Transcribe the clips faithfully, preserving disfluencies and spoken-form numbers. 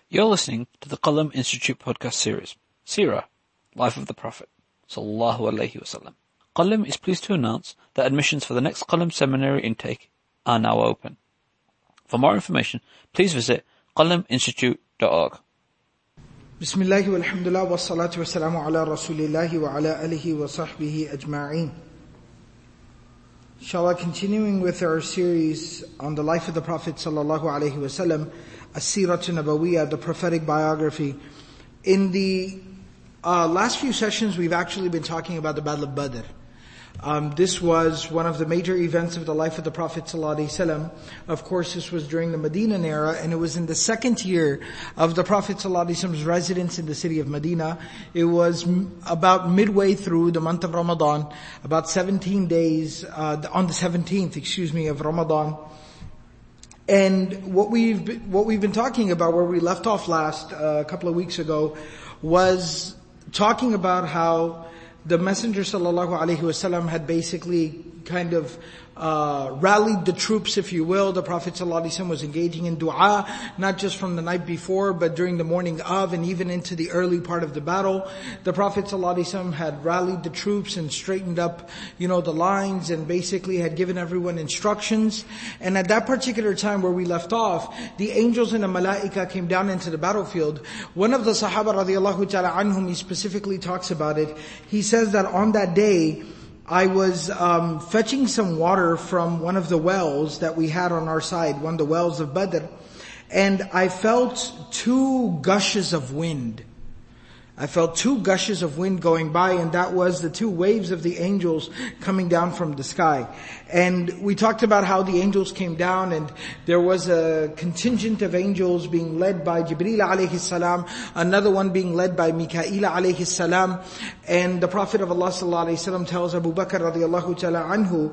You're listening to the Qalam Institute podcast series, Seerah, Life of the Prophet, Sallallahu Alaihi Wasallam. Qalam is pleased to announce that admissions for the next Qalam seminary intake are now open. For more information, please visit qalam institute dot org. Bismillahi walhamdulillah wa salatu wa salamu ala rasulillahi wa ala alihi wa sahbihi ajma'een. Inshallah, continuing with our series on the life of the Prophet sallallahu alaihi wasallam, As-Seeratu Nabawiyyah, the prophetic biography. In the uh, last few sessions, we've actually been talking about the Battle of Badr. Um, this was one of the major events of the life of the Prophet ﷺ. Of course, this was during the Medinan era, and it was in the second year of the Prophet ﷺ's residence in the city of Medina. It was m- about midway through the month of Ramadan, about seventeen days, uh, on the seventeenth, excuse me, of Ramadan. And what we've been, what we've been talking about, where we left off last, uh, a couple of weeks ago, was talking about how the Messenger sallallahu alaihi wasallam had basically kind of uh rallied the troops, if you will. The Prophet sallallahu alaihi wasallam was engaging in dua, not just from the night before, but during the morning of, and even into the early part of the battle. The Prophet sallallahu alaihi wasallam had rallied the troops and straightened up, you know, the lines, and basically had given everyone instructions. And at that particular time where we left off, the angels and the malaika came down into the battlefield. One of the Sahaba radiallahu ta'ala anhum, he specifically talks about it. He says that on that day, I was um, fetching some water from one of the wells that we had on our side, one of the wells of Badr, and I felt two gushes of wind. I felt two gushes of wind going by, and that was the two waves of the angels coming down from the sky. And we talked about how the angels came down, and there was a contingent of angels being led by Jibreel alayhi salam, another one being led by Mikail alayhi salam. And the Prophet of Allah sallallahu alayhi wasallam tells Abu Bakr radiallahu ta'ala anhu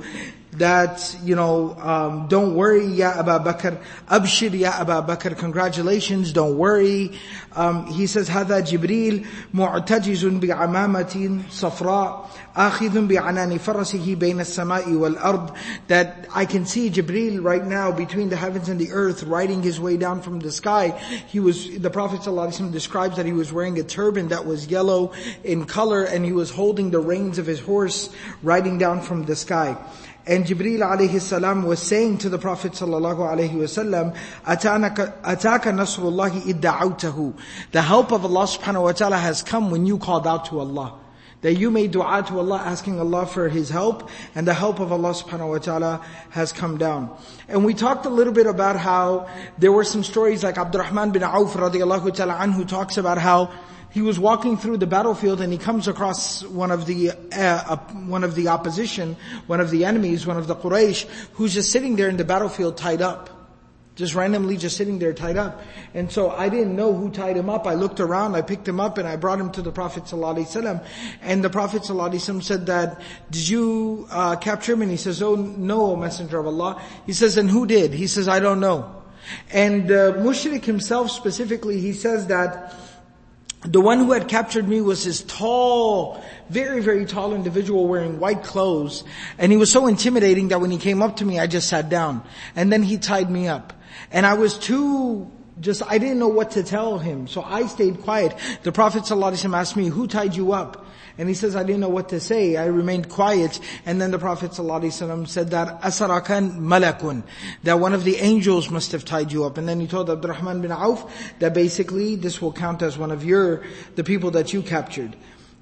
that, you know, um, don't worry, Ya Abu Bakr, abshir Ya Abu Bakr, congratulations, don't worry. Um, he says, هذا جبريل معتجز بعمامة صفراء آخذ بعنان فرسه بين السماء والأرض. That I can see Jibreel right now between the heavens and the earth, riding his way down from the sky. He was, the Prophet ﷺ describes that he was wearing a turban that was yellow in color, and he was holding the reins of his horse, riding down from the sky. And Jibreel alayhi salam was saying to the Prophet sallallahu alayhi wasallam, Ataka nasrullahi idda'awtahu. The help of Allah subhanahu wa ta'ala has come when you called out to Allah. That you made dua to Allah, asking Allah for His help, and the help of Allah subhanahu wa ta'ala has come down. And we talked a little bit about how there were some stories like Abdurrahman bin Auf radiallahu ta'ala anhu talks about how he was walking through the battlefield and he comes across one of the uh, uh, one of the opposition, one of the enemies, one of the Quraysh, who's just sitting there in the battlefield tied up. Just randomly just sitting there tied up. And so I didn't know who tied him up. I looked around, I picked him up, and I brought him to the Prophet ﷺ. And the Prophet ﷺ said that, did you uh, capture him? And he says, oh no, O Messenger of Allah. He says, and who did? He says, I don't know. And uh, Mushrik himself specifically, he says that the one who had captured me was this tall, very, very tall individual wearing white clothes. And he was so intimidating that when he came up to me, I just sat down. And then he tied me up. And I was too, just, I didn't know what to tell him. So I stayed quiet. The Prophet ﷺ asked me, who tied you up? And he says, I didn't know what to say. I remained quiet. And then the Prophet ﷺ said that, Asarakan malakun, that one of the angels must have tied you up. And then he told Abdurrahman bin Auf that basically this will count as one of your, the people that you captured.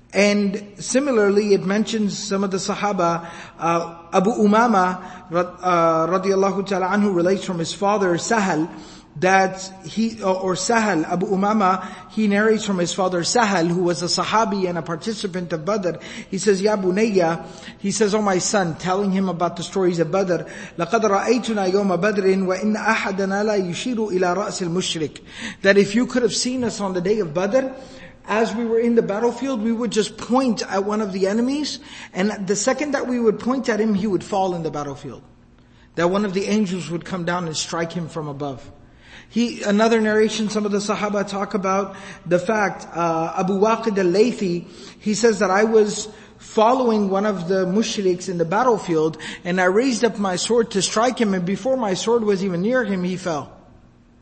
And similarly, it mentions some of the Sahaba, uh, Abu Umama, uh, radiallahu ta'ala anhu, relates from his father, Sahal, that he, or Sahal, Abu Umama, he narrates from his father Sahal, who was a Sahabi and a participant of Badr. He says, Ya Bunayya, he says, oh my son, telling him about the stories of Badr, لَقَدْ رَأَيْتُنَا يَوْمَ بَدْرٍ وَإِنَّ أَحَدَنَا لَا يُشِيرُ إِلَىٰ رَأْسِ الْمُشْرِكِ. That if you could have seen us on the day of Badr, as we were in the battlefield, we would just point at one of the enemies, and the second that we would point at him, he would fall in the battlefield. That one of the angels would come down and strike him from above. He, another narration, some of the Sahaba talk about the fact, uh, Abu Waqid al-Laythi, he says that I was following one of the mushriks in the battlefield, and I raised up my sword to strike him, and before my sword was even near him, he fell.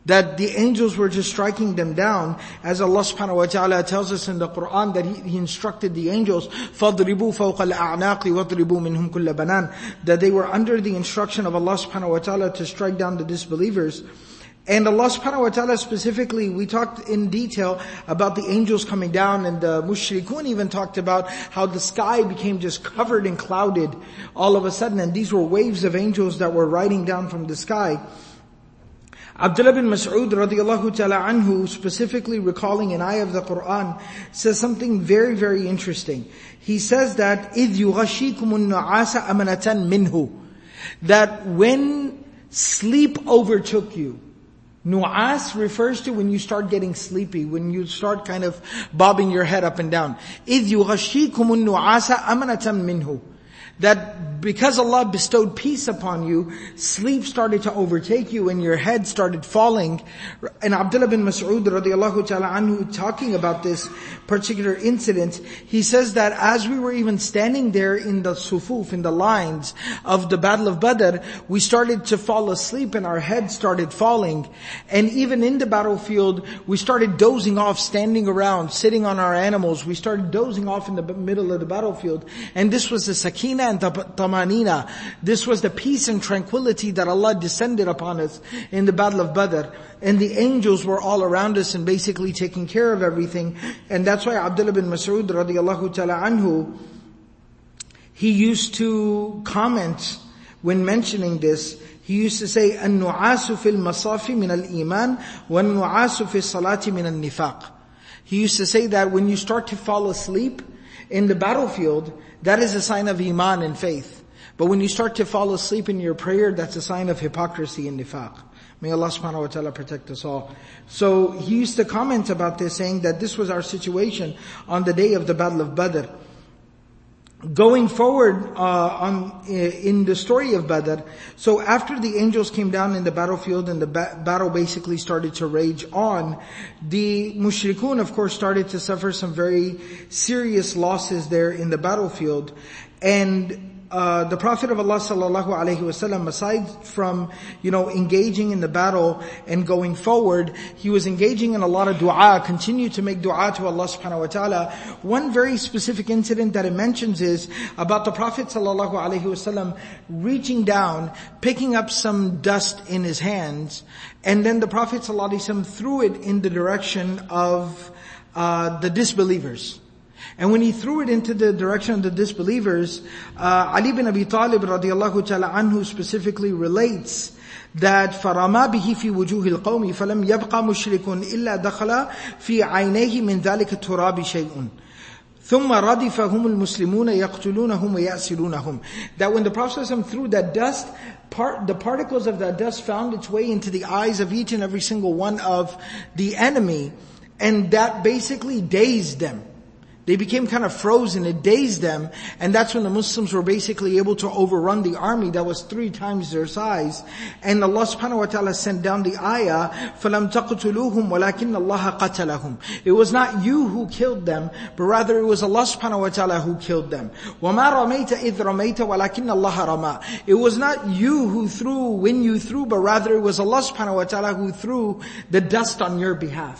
that the angels were just striking them down, as Allah subhanahu wa ta'ala tells us in the Quran that He, he instructed the angels, فَاضْرِبُوا فَوْقَ الْأَعْنَاقِ وَاضْرِبُوا مِنْهُمْ كُلَّ بَنَانٍ, that they were under the instruction of Allah subhanahu wa ta'ala to strike down the disbelievers. And Allah subhanahu wa ta'ala specifically, we talked in detail about the angels coming down, and the mushrikun even talked about how the sky became just covered and clouded all of a sudden, and these were waves of angels that were riding down from the sky. Abdullah bin Mas'ud radiallahu ta'ala anhu, specifically recalling an ayah of the Quran, says something very, very interesting. He says that إِذْ يُغَشِيكُمُ النُّعَاسَ أَمَنَةً مِّنْهُ, that when sleep overtook you, nu'as refers to when you start getting sleepy, when you start kind of bobbing your head up and down. إِذْ يُغَشِيكُمُ النُّعَاسَ أَمَنَةً مِّنْهُ, that because Allah bestowed peace upon you, sleep started to overtake you and your head started falling. And Abdullah bin Mas'ud radiallahu ta'ala anhu, talking about this particular incident, he says that as we were even standing there in the sufuf, in the lines of the Battle of Badr, we started to fall asleep and our heads started falling. And even in the battlefield, we started dozing off, standing around, sitting on our animals. We started dozing off in the middle of the battlefield. And this was the sakina and tamanina. This was the peace and tranquility that Allah descended upon us in the Battle of Badr. And the angels were all around us and basically taking care of everything. And that's why Abdullah bin Mas'ud radiallahu ta'ala anhu, he used to comment when mentioning this. He used to say, "An-nu'asu fil masafi min al-iman, wa-an-nu'asu fil salati min al-nifaq." He used to say that when you start to fall asleep in the battlefield, that is a sign of iman and faith. But when you start to fall asleep in your prayer, that's a sign of hypocrisy and nifaq. May Allah subhanahu wa ta'ala protect us all. So he used to comment about this, saying that this was our situation on the day of the Battle of Badr. Going forward uh, on in the story of Badr, so after the angels came down in the battlefield and the ba- battle basically started to rage on, the mushrikun of course started to suffer some very serious losses there in the battlefield. And Uh, the Prophet of Allah sallallahu alaihi wasallam, aside from, you know, engaging in the battle and going forward, he was engaging in a lot of dua, continued to make dua to Allah subhanahu wa ta'ala. One very specific incident that it mentions is about the Prophet sallallahu alaihi wasallam reaching down, picking up some dust in his hands, and then the Prophet sallallahu alaihi wasallam threw it in the direction of uh, the disbelievers. And when he threw it into the direction of the disbelievers, uh, Ali bin Abi Talib radiallahu ta'ala anhu specifically relates that فَرَمَا بِهِ فِي وُجُوهِ الْقَوْمِ فَلَمْ يَبْقَ مُشْرِكٌ إِلَّا دَخَلَ فِي عَيْنَيْهِ مِنْ ذَلِكَ التُّرَابِ شَيْءٌ ثُمَّ رَدِفَهُمُ الْمُسْلِمُونَ يَقْتُلُونَهُمْ وَيَأْسِرُونَهُمْ. That when the Prophet threw that dust, part, the particles of that dust found its way into the eyes of each and every single one of the enemy, and that basically dazed them. They became kind of frozen, it dazed them, and that's when the Muslims were basically able to overrun the army that was three times their size. And Allah subhanahu wa ta'ala sent down the ayah, فَلَمْ تَقْتُلُوهُمْ وَلَكِنَّ اللَّهَ قَتَلَهُمْ. It was not you who killed them, but rather it was Allah subhanahu wa ta'ala who killed them. وَمَا رَمَيْتَ إِذْ رَمَيْتَ وَلَكِنَّ اللَّهَ رَمَى. It was not you who threw when you threw, but rather it was Allah subhanahu wa ta'ala who threw the dust on your behalf.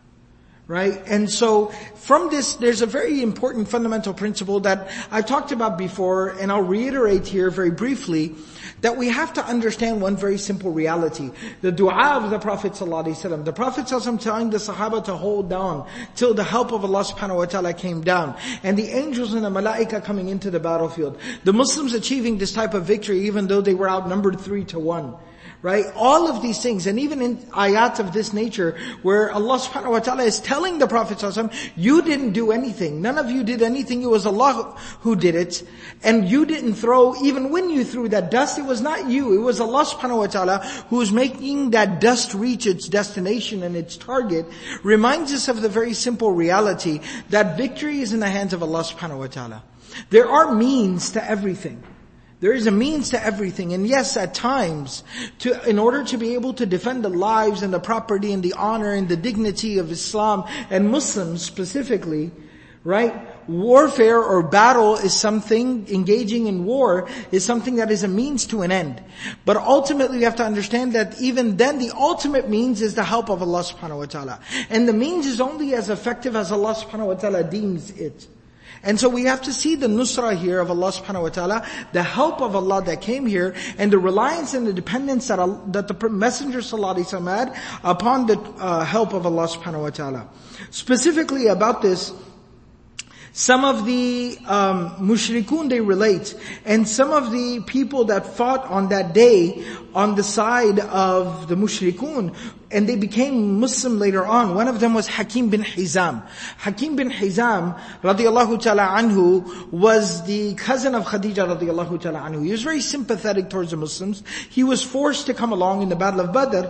Right? And so, from this, there's a very important fundamental principle that I talked about before, and I'll reiterate here very briefly, that we have to understand one very simple reality. The dua of the Prophet ﷺ. The Prophet ﷺ telling the Sahaba to hold down till the help of Allah subhanahu wa ta'ala came down. And the angels and the malaika coming into the battlefield. The Muslims achieving this type of victory even though they were outnumbered three to one. Right? All of these things, and even in ayat of this nature, where Allah subhanahu wa ta'ala is telling the Prophet ﷺ, you didn't do anything. None of you did anything. It was Allah who did it. And you didn't throw, even when you threw that dust, it was not you. It was Allah subhanahu wa ta'ala who was making that dust reach its destination and its target. Reminds us of the very simple reality that victory is in the hands of Allah subhanahu wa ta'ala. There are means to everything. There is a means to everything. And yes, at times, to, in order to be able to defend the lives and the property and the honor and the dignity of Islam and Muslims specifically, right? warfare or battle is something, engaging in war is something that is a means to an end. But ultimately we have to understand that even then the ultimate means is the help of Allah subhanahu wa ta'ala. And the means is only as effective as Allah subhanahu wa ta'ala deems it. And so we have to see the nusra here of Allah subhanahu wa ta'ala, the help of Allah that came here, and the reliance and the dependence that, Allah, that the Messenger sallallahu alaihi wasallam had upon the uh, help of Allah subhanahu wa ta'ala. Specifically about this, some of the um, mushrikun, they relate, and some of the people that fought on that day on the side of the mushrikun, and they became Muslim later on. One of them was Hakim bin Hizam. Hakim bin Hizam, radiallahu ta'ala anhu, was the cousin of Khadija, radiallahu ta'ala anhu. He was very sympathetic towards the Muslims. He was forced to come along in the Battle of Badr.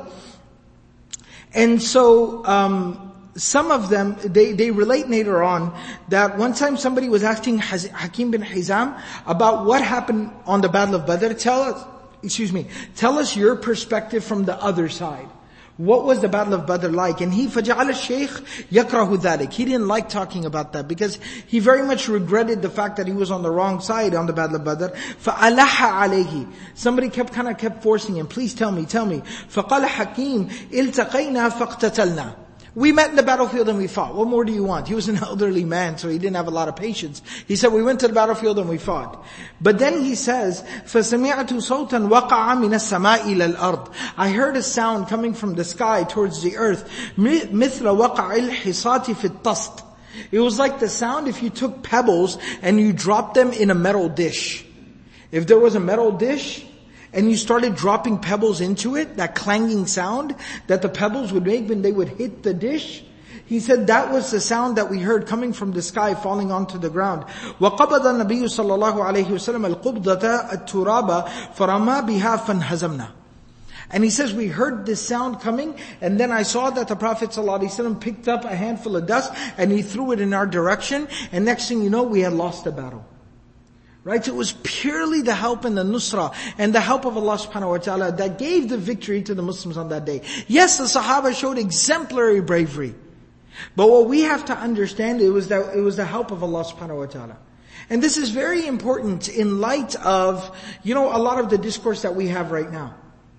And so, um, some of them, they, they relate later on that one time somebody was asking Hakim bin Hizam about what happened on the Battle of Badr. Tell us, excuse me, tell us your perspective from the other side. What was the Battle of Badr like? And he, فَجَعَلَ الشَّيْخ يَكْرَهُ ذَلِكَ. He didn't like talking about that because he very much regretted the fact that he was on the wrong side on the Battle of Badr. فَأَلَحَ عَلَيْهِ. Somebody kept, kind of kept forcing him, please tell me, tell me. فَقَالَ حَكِيم إِلْتَقَيْنَا فَاقْتَتَلْنَا. We met in the battlefield and we fought. What more do you want? He was an elderly man, so he didn't have a lot of patience. He said, we went to the battlefield and we fought. But then he says, فَسَمِعْتُ صَوْتًا وَقَعَ مِنَ السَّمَاءِ إِلَى الْأَرْضِ. I heard a sound coming from the sky towards the earth. مِثْلَ وَقَعِ الْحِصَاةِ فِي الطَّسْطِ. It was like the sound if you took pebbles and you dropped them in a metal dish. If there was a metal dish, and you started dropping pebbles into it, that clanging sound that the pebbles would make when they would hit the dish. He said that was the sound that we heard coming from the sky falling onto the ground. وَقَبَضَ النَّبِيُّ صَلَّى اللَّهُ عَلَيْهِ وَسَلَّمَ الْقُبْضَةَ التُّرَابَ فَرَمَى بِهَا فَانْهَزَمْنَا. And he says, we heard this sound coming, and then I saw that the Prophet ﷺ picked up a handful of dust, and he threw it in our direction, and next thing you know, we had lost the battle. Right? So it was purely the help and the nusra and the help of Allah subhanahu wa ta'ala that gave the victory to the Muslims on that day. Yes, the Sahaba showed exemplary bravery. But what we have to understand it was that it was the help of Allah subhanahu wa ta'ala. And this is very important in light of, you know, a lot of the discourse that we have right now.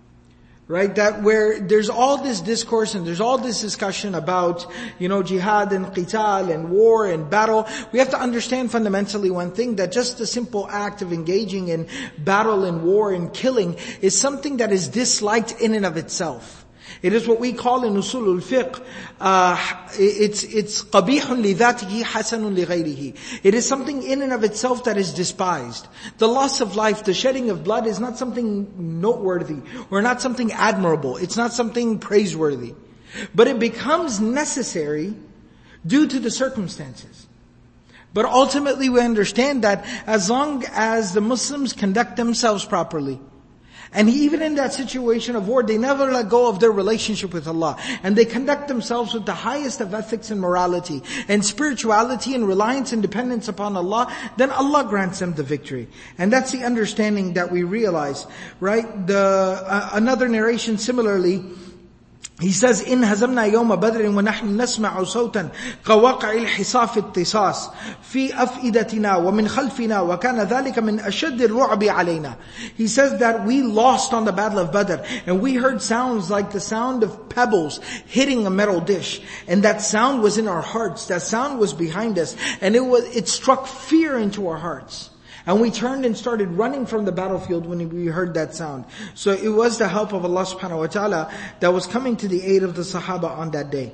Right? That where there's all this discourse and there's all this discussion about, you know, jihad and qital and war and battle. We have to understand fundamentally one thing, that just the simple act of engaging in battle and war and killing is something that is disliked in and of itself. It is what we call in usulul fiqh, uh, it's, it's qabihun li dhatihi hasanun li ghayrihi. It is something in and of itself that is despised. The loss of life, the shedding of blood is not something noteworthy or not something admirable. It's not something praiseworthy. But it becomes necessary due to the circumstances. But ultimately we understand that as long as the Muslims conduct themselves properly, and even in that situation of war, they never let go of their relationship with Allah. And they conduct themselves with the highest of ethics and morality, and spirituality and reliance and dependence upon Allah, then Allah grants them the victory. And that's the understanding that we realize, right? The uh, another narration similarly, he says, إِنْ هَزَمْنَا يَوْمَ بَدْرٍ وَنَحْنُ نَسْمَعُ صَوْتًا كَوَقَعِ الْحِصَى فِي الطِّصَاصِ فِي أَفْئِدَتِنَا وَمِنْ خَلْفِنَا وَكَانَ ذَلِكَ مِنْ أَشَدِّ الرُّعْبِ عَلَيْنَا. He says that we lost on the Battle of Badr, and we heard sounds like the sound of pebbles hitting a metal dish. And that sound was in our hearts, that sound was behind us, and it was, it struck fear into our hearts. And we turned and started running from the battlefield when we heard that sound. So it was the help of Allah subhanahu wa ta'ala that was coming to the aid of the Sahaba on that day.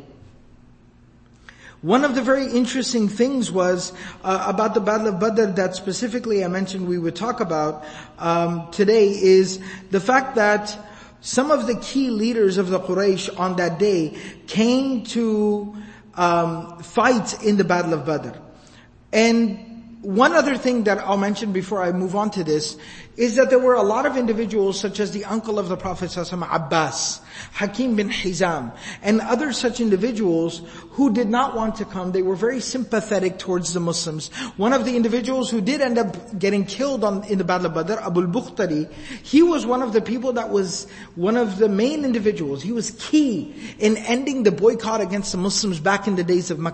One of the very interesting things was uh, about the Battle of Badr that specifically I mentioned we would talk about um, today is the fact that some of the key leaders of the Quraysh on that day came to um, fight in the Battle of Badr. And one other thing that I'll mention before I move on to this is that there were a lot of individuals such as the uncle of the Prophet ﷺ, Abbas, Hakim bin Hizam, and other such individuals who did not want to come. They were very sympathetic towards the Muslims. One of the individuals who did end up getting killed on, in the Battle of Badr, Abu al-Bukhtari, he was one of the people that was one of the main individuals. He was key in ending the boycott against the Muslims back in the days of Mecca.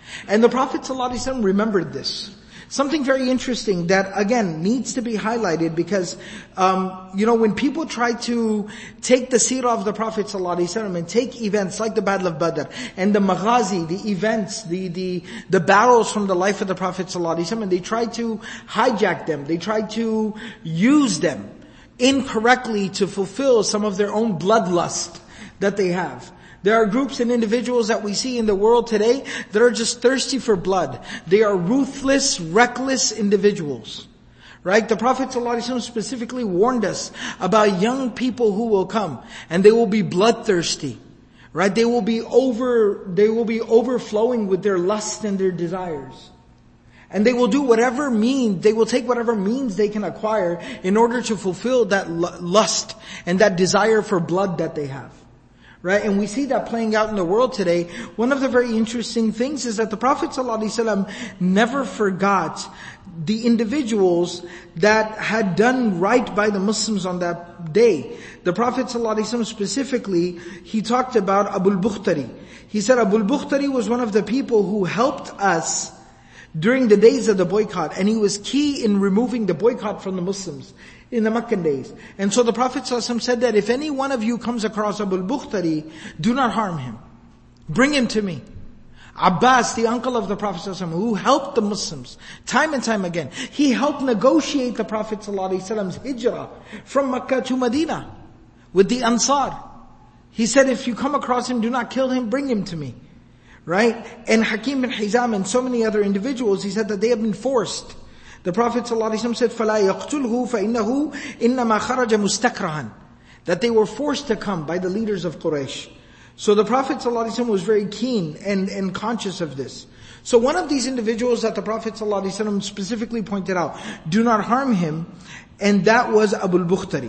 And the Prophet ﷺ remembered this. Something very interesting that, again, needs to be highlighted because, um, you know, when people try to take the seerah of the Prophet ﷺ and take events like the Battle of Badr and the maghazi, the events, the, the, the battles from the life of the Prophet ﷺ, and they try to hijack them, they try to use them incorrectly to fulfill some of their own bloodlust that they have. There are groups and individuals that we see in the world today that are just thirsty for blood. They are ruthless, reckless individuals. Right? The Prophet ﷺ specifically warned us about young people who will come and they will be bloodthirsty. Right? They will be over, they will be overflowing with their lust and their desires. And they will do whatever means, they will take whatever means they can acquire in order to fulfill that lust and that desire for blood that they have. Right? And we see that playing out in the world today. One of the very interesting things is that the Prophet ﷺ never forgot the individuals that had done right by the Muslims on that day. The Prophet ﷺ specifically, he talked about Abu al-Bukhtari. He said Abu al-Bukhtari was one of the people who helped us during the days of the boycott, and he was key in removing the boycott from the Muslims in the Meccan days. And so the Prophet ﷺ said that if any one of you comes across Abu al-Bukhtari, do not harm him. Bring him to me. Abbas, the uncle of the Prophet ﷺ, who helped the Muslims time and time again. He helped negotiate the Prophet ﷺ's hijrah from Mecca to Medina with the Ansar. He said, if you come across him, do not kill him, bring him to me. Right? And Hakim bin Hizam and so many other individuals, he said that they have been forced. The Prophet ﷺ said, فَلَا يَقْتُلْهُ فَإِنَّهُ إِنَّمَا خَرَجَ مُسْتَكْرَهًا. That they were forced to come by the leaders of Quraysh. So the Prophet ﷺ was very keen and, and conscious of this. So one of these individuals that the Prophet ﷺ specifically pointed out, do not harm him, and that was Abu al-Bukhtari.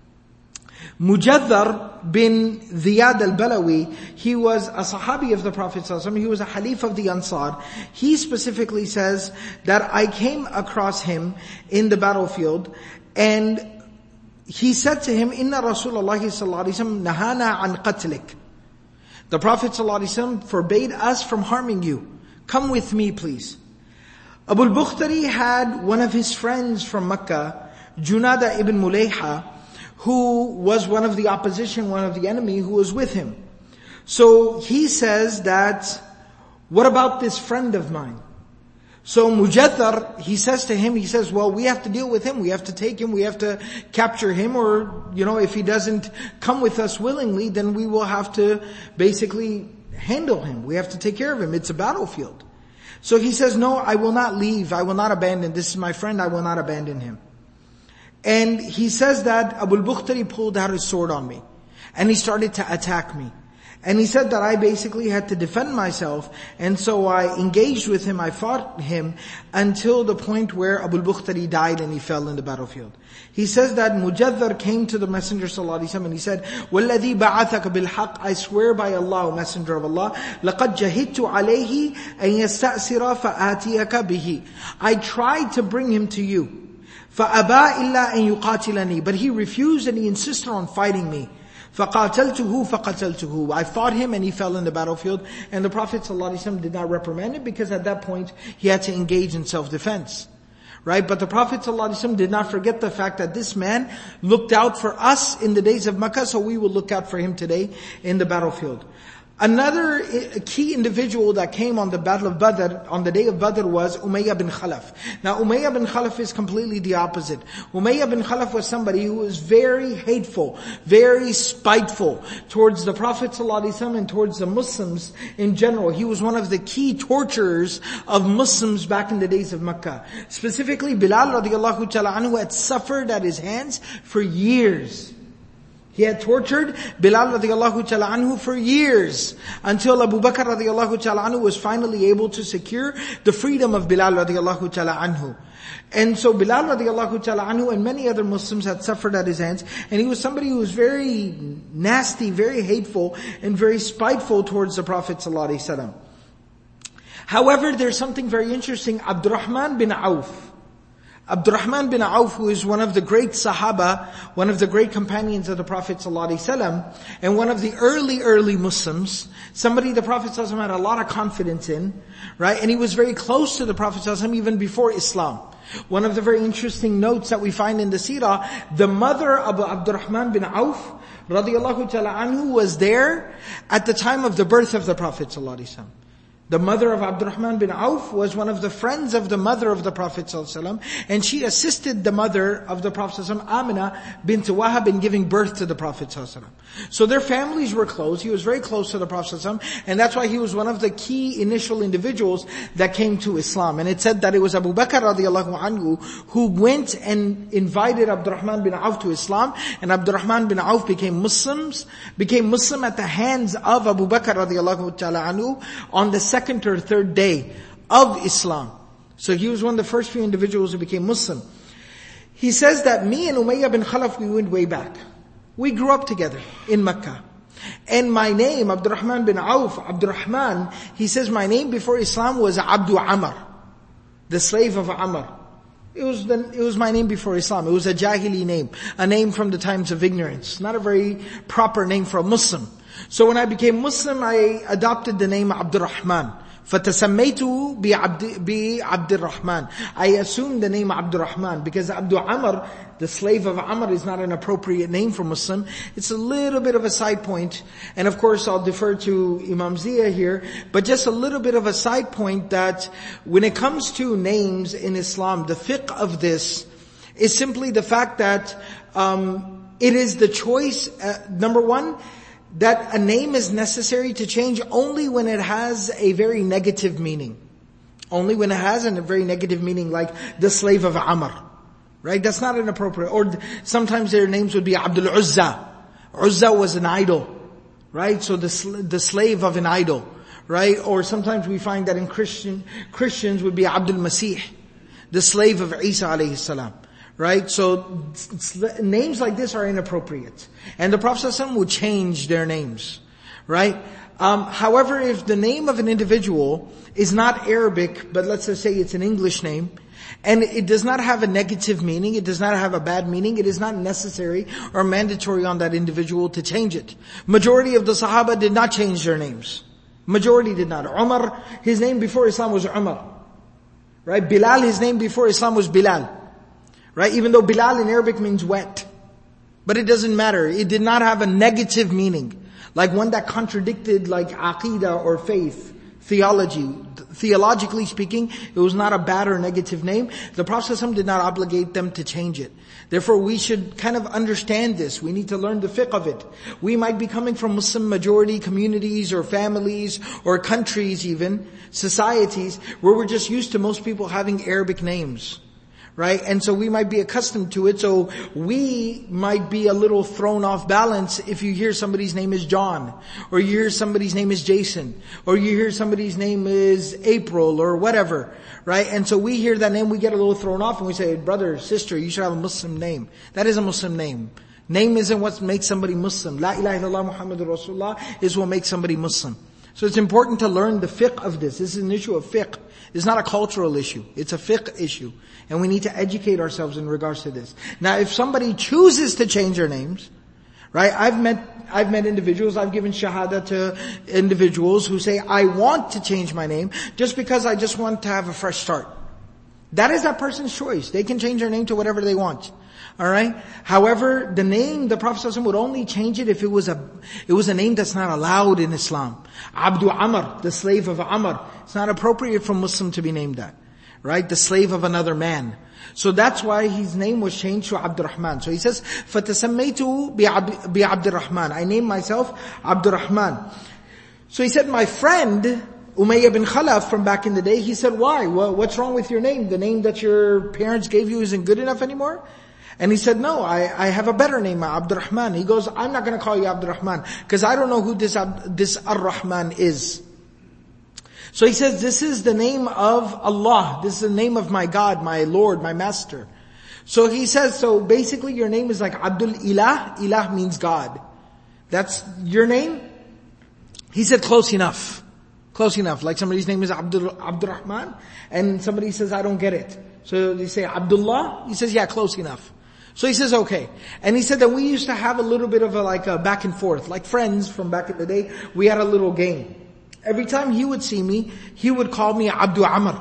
Mujaddar bin Ziyad al-Balawi, he was a Sahabi of the Prophet ﷺ, he was a Halif of the Ansar. He specifically says that I came across him in the battlefield, and he said to him, Inna Rasulullah sallallahu alaihi wasallam nahana an qatlik. The Prophet sallallahu alaihi wasallam forbade us from harming you. Come with me, please. Abu al-Bukhtari had one of his friends from Mecca, Junada ibn Mulayha, who was one of the opposition, one of the enemy, who was with him. So he says that, what about this friend of mine? So Mujaddar, he says to him, he says, well, we have to deal with him, we have to take him, we have to capture him, or, you know, if he doesn't come with us willingly, then we will have to basically handle him. We have to take care of him. It's a battlefield. So he says, no, I will not leave, I will not abandon, this is my friend, I will not abandon him. And he says that Abu al-Bukhtari pulled out his sword on me, and he started to attack me. And he said that I basically had to defend myself, and so I engaged with him, I fought him, until the point where Abu al-Bukhtari died and he fell in the battlefield. He says that Mujaddar came to the Messenger sallallahu alaihi wasallam and he said, وَالَّذِي بَعَثَكَ بِالْحَقِّ, I swear by Allah, O Messenger of Allah, لَقَدْ جَهِدْتُ عَلَيْهِ أَن يَسْتَأْسِرَ فَآتِيَكَ بِهِ. I tried to bring him to you. فَأَبَا إِلَّا أَن يُقَاتِلَنِي, but he refused and he insisted on fighting me. فَقَاتَلْتُهُ فَقَتَلْتُهُ, I fought him and he fell in the battlefield. And the Prophet ﷺ did not reprimand him, because at that point he had to engage in self-defense. Right? But the Prophet ﷺ did not forget the fact that this man looked out for us in the days of Makkah, so we will look out for him today in the battlefield. Another key individual that came on the battle of Badr, on the day of Badr, was Umayyah bin Khalaf. Now Umayyah bin Khalaf is completely the opposite. Umayyah bin Khalaf was somebody who was very hateful, very spiteful towards the Prophet ﷺ and towards the Muslims in general. He was one of the key torturers of Muslims back in the days of Makkah. Specifically, Bilal radiallahu ta'ala anhu had suffered at his hands for years. He had tortured Bilal radiallahu ta'ala anhu for years, until Abu Bakr radiallahu ta'ala anhu was finally able to secure the freedom of Bilal radiallahu ta'ala anhu. And so Bilal radiallahu ta'ala anhu and many other Muslims had suffered at his hands, and he was somebody who was very nasty, very hateful, and very spiteful towards the Prophet sallallahu alaihi wasallam. However, there's something very interesting. Abdurrahman bin Auf. Abdurrahman bin Auf, who is one of the great Sahaba, one of the great companions of the Prophet ﷺ, and one of the early, early Muslims, somebody the Prophet ﷺ had a lot of confidence in, right? And he was very close to the Prophet ﷺ even before Islam. One of the very interesting notes that we find in the seerah, the mother of Abdurrahman bin Auf, radiyallahu ta'ala anhu, was there at the time of the birth of the Prophet ﷺ. The mother of Abdurrahman bin Auf was one of the friends of the mother of the Prophet ﷺ, and she assisted the mother of the Prophet ﷺ, Amina bint Wahab, in giving birth to the Prophet ﷺ. So their families were close. He was very close to the Prophet ﷺ, and that's why he was one of the key initial individuals that came to Islam. And it said that it was Abu Bakr radiallahu anhu who went and invited Abdurrahman bin Auf to Islam, and Abdurrahman bin Auf became Muslims, became Muslim at the hands of Abu Bakr radiallahu ta'ala anhu on the second or third day of Islam. So he was one of the first few individuals who became Muslim. He says that me and Umayyah bin Khalaf, we went way back. We grew up together in Mecca. And my name, Abdurrahman bin Auf, Abdurrahman, he says my name before Islam was Abdu Amr, the slave of Amr. It was the, it was my name before Islam. It was a Jahili name, a name from the times of ignorance, not a very proper name for a Muslim. So when I became Muslim, I adopted the name Abdurrahman. فَتَسَمَّيْتُ بِعَبْدِ الرَّحْمَنِ. I assumed the name Abdurrahman because Abdu Amr, the slave of Amr, is not an appropriate name for Muslim. It's a little bit of a side point. And of course I'll defer to Imam Zia here, but just a little bit of a side point that when it comes to names in Islam, the fiqh of this is simply the fact that um, it is the choice, uh, number one, that a name is necessary to change only when it has a very negative meaning. Only when it has a very negative meaning, like the slave of Amr. Right? That's not an appropriate. Or sometimes their names would be Abdul Uzza. Uzza was an idol. Right? So the, the slave of an idol. Right? Or sometimes we find that in Christian, Christians would be Abdul Masih, the slave of Isa alayhi salam. Right? So names like this are inappropriate. And the Prophet ﷺ would change their names. Right? Um, however, if the name of an individual is not Arabic, but let's just say it's an English name, and it does not have a negative meaning, it does not have a bad meaning, it is not necessary or mandatory on that individual to change it. Majority of the Sahaba did not change their names. Majority did not. Umar, his name before Islam was Umar. Right? Bilal, his name before Islam was Bilal. Right? Even though Bilal in Arabic means wet. But it doesn't matter. It did not have a negative meaning. Like one that contradicted like aqidah or faith, theology. Theologically speaking, it was not a bad or negative name. The Prophet ﷺ did not obligate them to change it. Therefore, we should kind of understand this. We need to learn the fiqh of it. We might be coming from Muslim majority communities or families or countries even, societies, where we're just used to most people having Arabic names. Right? And so we might be accustomed to it, so we might be a little thrown off balance if you hear somebody's name is John, or you hear somebody's name is Jason, or you hear somebody's name is April, or whatever. Right? And so we hear that name, we get a little thrown off, and we say, brother, sister, you should have a Muslim name. That is a Muslim name. Name isn't what makes somebody Muslim. La ilaha illallah Muhammadur Rasulullah is what makes somebody Muslim. So it's important to learn the fiqh of this. This is an issue of fiqh. It's not a cultural issue. It's a fiqh issue. And we need to educate ourselves in regards to this. Now, if somebody chooses to change their names, right? I've met, I've met individuals, I've given shahada to individuals who say, I want to change my name just because I just want to have a fresh start. That is that person's choice. They can change their name to whatever they want. Alright? However, the name, the Prophet ﷺ would only change it if it was a, it was a name that's not allowed in Islam. Abdu Amr, the slave of Amr. It's not appropriate for a Muslim to be named that. Right? The slave of another man. So that's why his name was changed to Abdurrahman. So he says, فَتَسَمَّيْتُ بِعَبْدِ الرَّحْمَنِ. I named myself Abdurrahman. So he said, my friend, Umayyah bin Khalaf from back in the day, he said, why? Well, what's wrong with your name? The name that your parents gave you isn't good enough anymore? And he said, no, I, I have a better name, Abdurrahman. He goes, I'm not going to call you Abdurrahman, because I don't know who this, this Ar-Rahman is. So he says, this is the name of Allah. This is the name of my God, my Lord, my Master. So he says, so basically your name is like Abdul Ilah. Ilah means God. That's your name? He said, close enough. Close enough. Like somebody's name is Abdul Abdurrahman, and somebody says, I don't get it. So they say, Abdullah? He says, yeah, close enough. So he says, okay. And he said that we used to have a little bit of a like a back and forth, like friends from back in the day. We had a little game. Every time he would see me, he would call me Abdu Amr.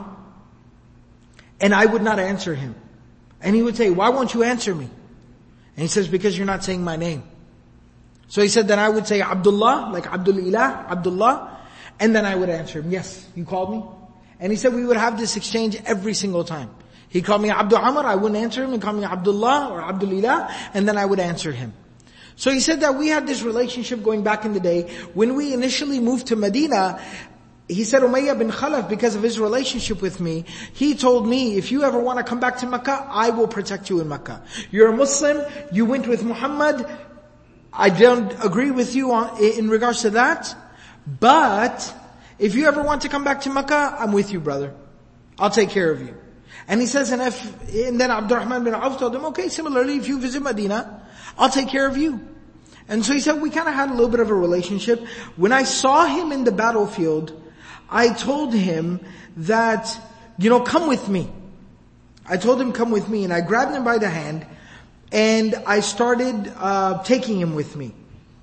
And I would not answer him. And he would say, why won't you answer me? And he says, because you're not saying my name. So he said, then I would say Abdullah, like Abdul Ilah, Abdullah. And then I would answer him, yes, you called me? And he said we would have this exchange every single time. He called me Abdul Amr, I wouldn't answer him. He called me Abdullah or Abdul Ilah, and then I would answer him. So he said that we had this relationship going back in the day. When we initially moved to Medina, he said Umayyah bin Khalaf, because of his relationship with me, he told me, if you ever want to come back to Mecca, I will protect you in Mecca. You're a Muslim, you went with Muhammad, I don't agree with you on, in regards to that, but if you ever want to come back to Mecca, I'm with you, brother. I'll take care of you. And he says, and if, and then Abdurrahman bin Auf told him, okay, similarly, if you visit Medina, I'll take care of you. And so he said, we kind of had a little bit of a relationship. When I saw him in the battlefield, I told him that, you know, come with me. I told him, come with me, and I grabbed him by the hand, and I started uh taking him with me.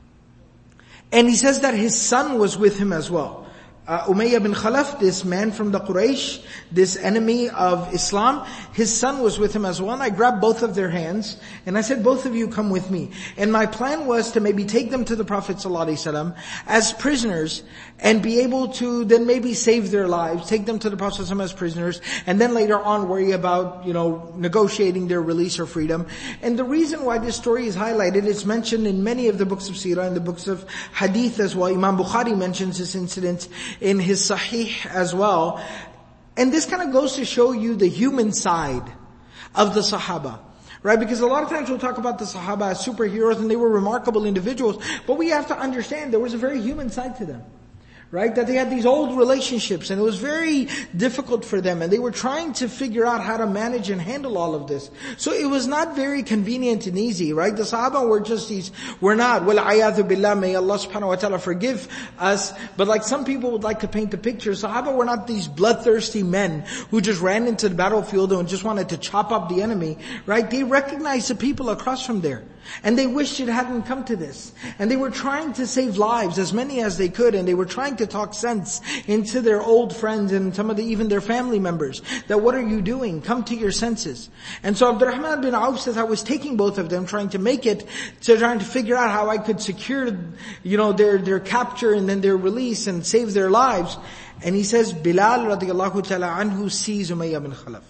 And he says that his son was with him as well. Uh, Umayyah bin Khalaf, this man from the Quraysh, this enemy of Islam, his son was with him as well. And I grabbed both of their hands and I said, both of you come with me. And my plan was to maybe take them to the Prophet ﷺ as prisoners and be able to then maybe save their lives, take them to the Prophet ﷺ as prisoners, and then later on worry about, you know, negotiating their release or freedom. And the reason why this story is highlighted, it's mentioned in many of the books of Sirah, in the books of Hadith as well. Imam Bukhari mentions this incident in his Sahih as well. And this kind of goes to show you the human side of the Sahaba. Right? Because a lot of times we'll talk about the Sahaba as superheroes and they were remarkable individuals. But we have to understand there was a very human side to them. Right? That they had these old relationships and it was very difficult for them and they were trying to figure out how to manage and handle all of this. So it was not very convenient and easy, right? The Sahaba were just these, we're not, well, ayathu billah, may Allah subhanahu wa ta'ala forgive us. But like some people would like to paint the picture, Sahaba were not these bloodthirsty men who just ran into the battlefield and just wanted to chop up the enemy, right? They recognized the people across from there. And they wished it hadn't come to this. And they were trying to save lives, as many as they could, and they were trying to talk sense into their old friends and some of the, even their family members. That what are you doing? Come to your senses. And so Abdurrahman bin Auf says, I was taking both of them, trying to make it, to trying to figure out how I could secure, you know, their, their capture and then their release and save their lives. And he says, Bilal radiallahu ta'ala anhu sees Umayyah bin Khalaf.